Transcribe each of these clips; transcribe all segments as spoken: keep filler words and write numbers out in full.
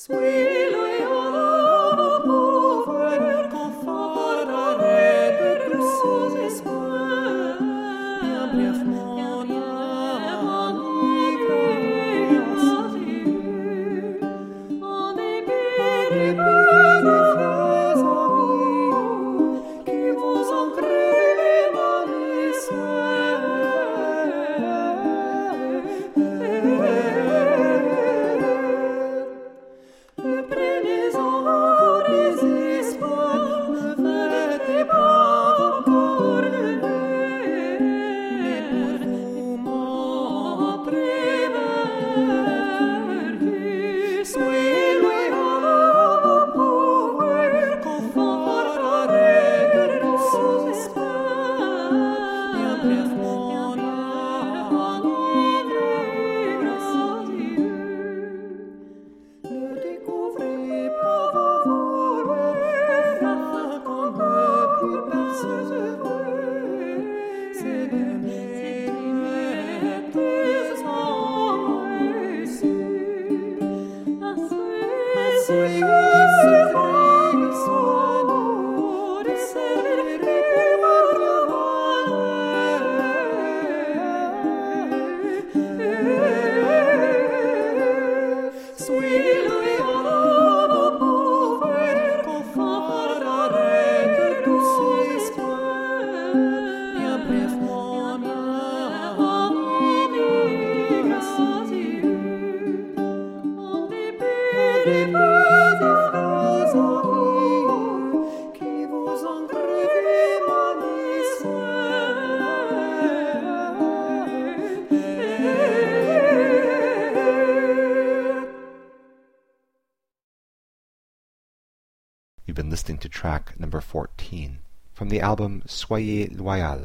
You've been listening to track number fourteen from the album Soyez Loyal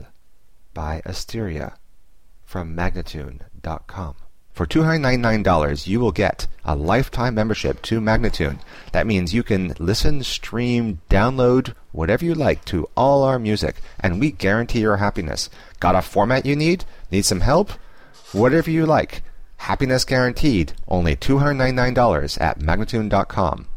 by Asteria from Magnatune dot com. For two hundred ninety-nine dollars, you will get a lifetime membership to Magnatune. That means you can listen, stream, download, whatever you like to all our music, and we guarantee your happiness. Got a format you need? Need some help? Whatever you like. Happiness guaranteed. Only two hundred ninety-nine dollars at Magnatune dot com.